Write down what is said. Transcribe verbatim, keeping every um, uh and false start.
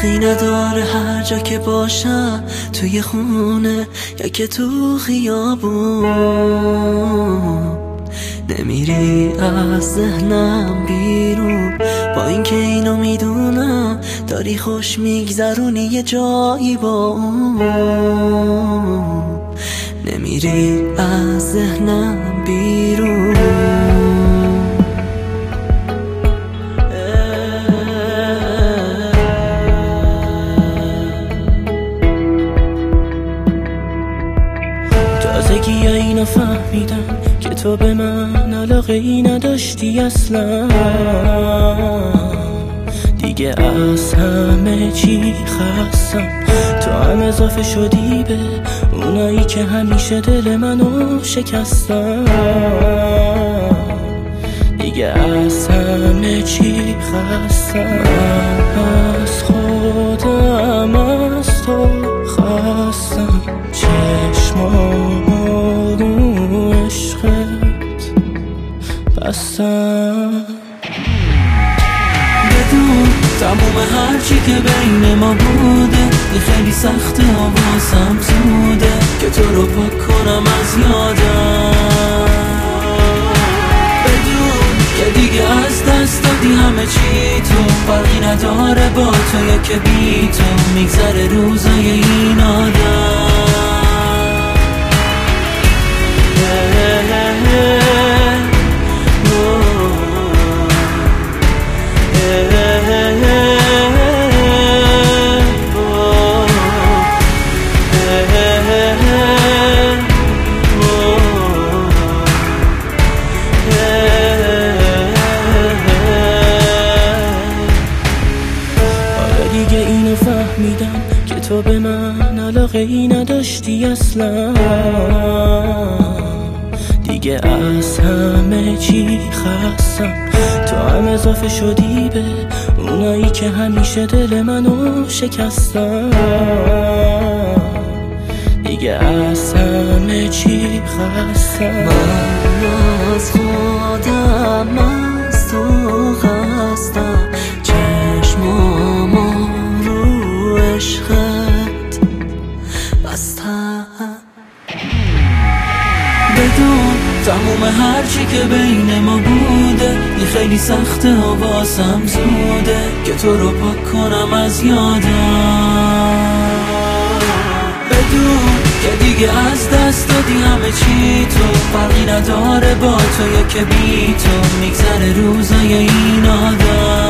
فرقی نداره هر جا که باشم، توی خونه یا که تو خیابون. نمیری از ذهنم بیرون، با اینکه اینو میدونم داری خوش میگذرونی یه جایی با اون. نمیری از ذهنم بیرون. تازگی اینو فهمیدم که تو به من علاقه ای نداشتی اصلا. دیگه از همه چی خستم، تو هم اضافه شدی به اونایی که همیشه دل منو شکستن. دیگه از همه چی خستم، از خودم از تو خستم. چشمامو رو عشقت بستم. بدون تموم هرچی که بین ما بوده، این خیلی سخته و واسم زوده که تو رو پاک کنم از یادم. بدون که دیگه از دست دادی همه چی، تو فرقی نداره با تو یا که بی تو میگذره روزای این آدم. فهمیدم که تو به من علاقه ای نداشتی اصلا. دیگه از همه چی خستم، تو هم اضافه شدی به اونایی که همیشه دل منو شکستن. دیگه از همه چی خستم، من از خودم از تو خستم. چشمامو عشقت بستم. بدون تموم هرچی که بین ما بوده، این خیلی سخته و واسم زوده که تو رو پاک کنم از یادم. بدون که دیگه از دست دادی همه چی، تو فرقی نداره با تو یا که بی تو میگذره روزای این آدم.